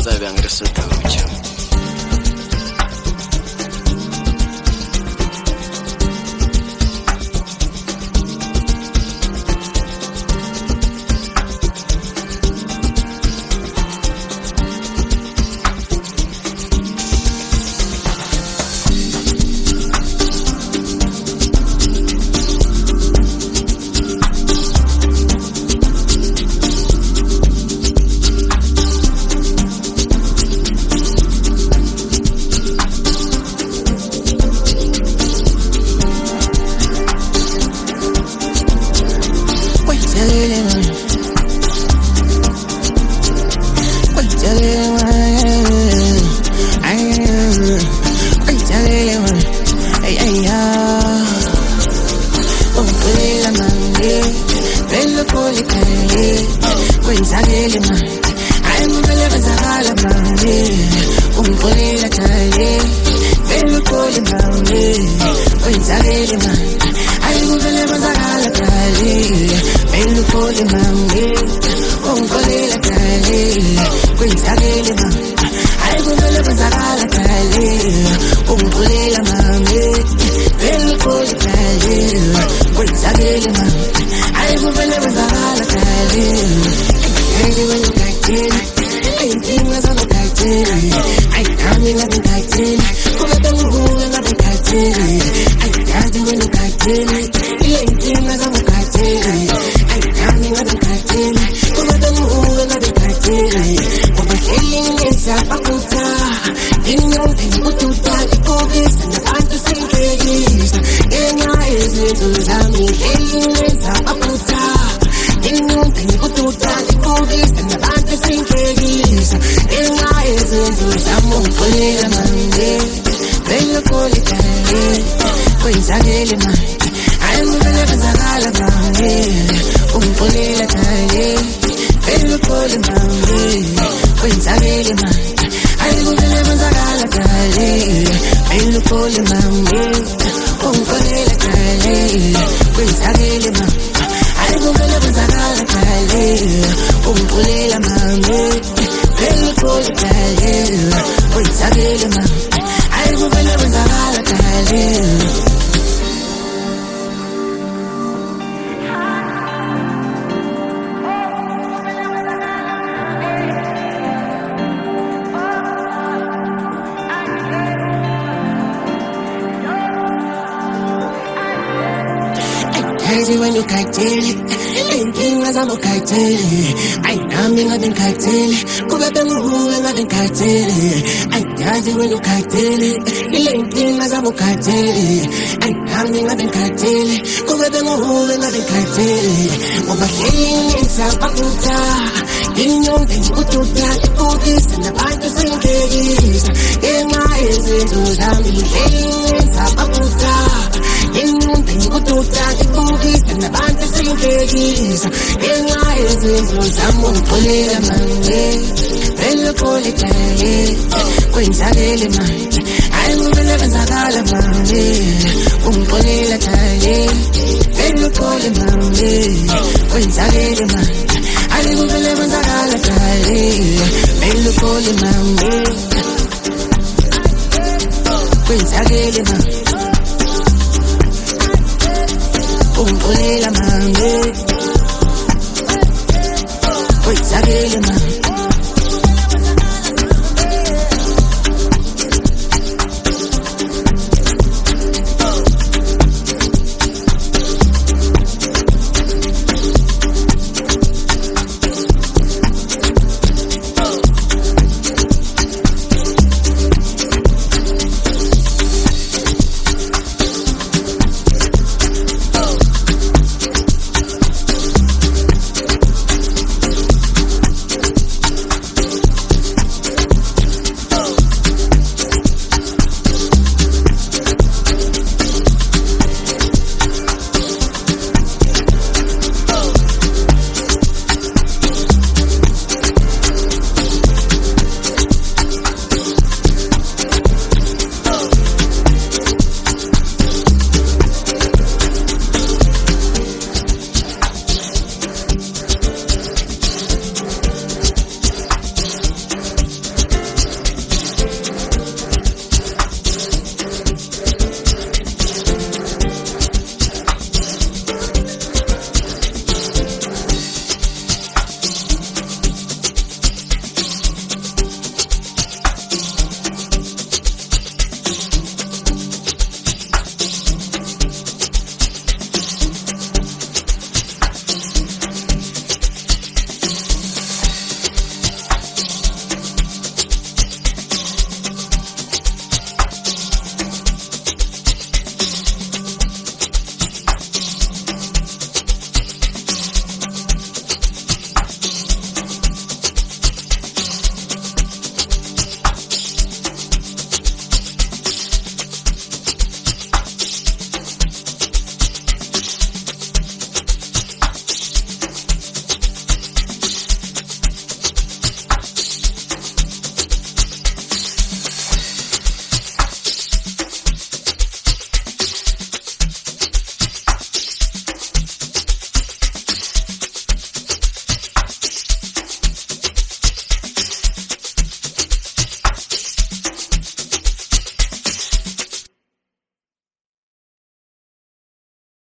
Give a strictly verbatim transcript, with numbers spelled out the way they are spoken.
zabe angirisutha kutsha. Crazy when you kaiteli, inkinga zami kaiteli. Ay nami ngabe kaiteli, kube benguwe ngabe kaiteli. Ay yazi when you kaiteli, ile inkinga zami kaiteli. Ay nami ngabe kaiteli, kube benguwe ngabe kaiteli. Ngoba hleli sabakuta, inyonde ngikututa, ikubisa nabantu sengekisa. Ngenxa yezinto zami hleli sabakuta, inyonde ngikututa, ikubisa nabantu sengekisa. Ngenxa yezinto zami ungixolela manje, vele kolekale, kwenzakele manje. Hayi ngivele kwenzakala manje, ungixolela kale, vele kole manje, kwenzakele manje. Hayi ngivele kwenzakala kale, vele kole manje, kwenzakele manje. Ungixolela manje, kwenzakele manje.